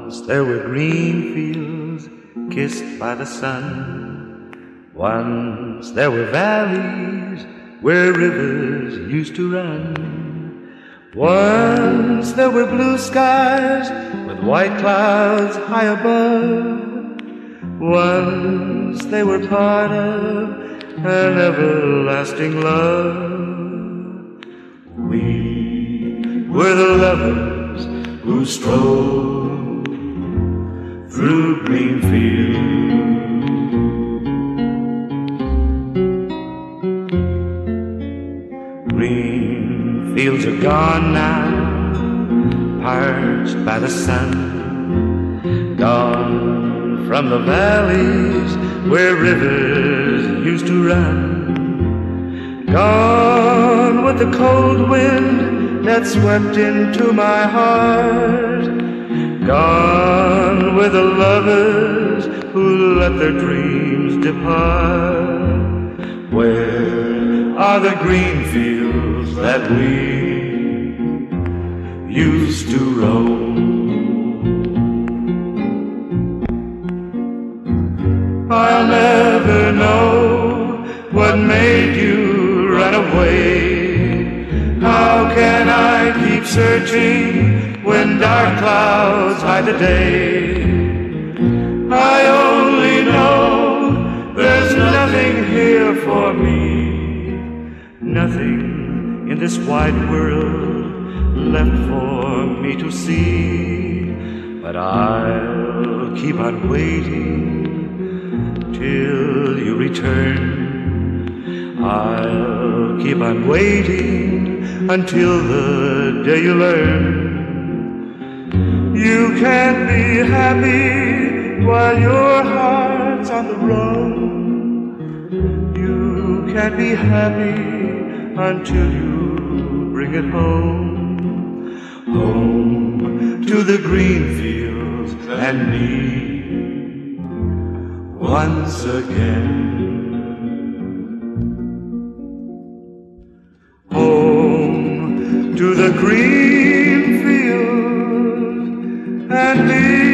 Once there were green fields kissed by the sun. Once there were valleys where rivers used to run. Once there were blue skies with white clouds high above. Once they were part of an everlasting love. We were the lovers who strolled through green fields. Green fields are gone now, parched by the sun. Gone from the valleys where rivers used to run. Gone with the cold wind that swept into my heart. Gone with the lovers who let their dreams depart. Where are the green fields that we used to roam? I'll never know what made you run away. How can I keep searching when dark clouds hide the day? I only know there's nothing here for me, nothing in this wide world left for me to see. But I'll keep on waiting till you return. I'll keep on waiting until the day you learn. You can't be happy while your heart's on the run. You can't be happy until you bring it home. Home to the green fields and me once again. Home to the green fields and me.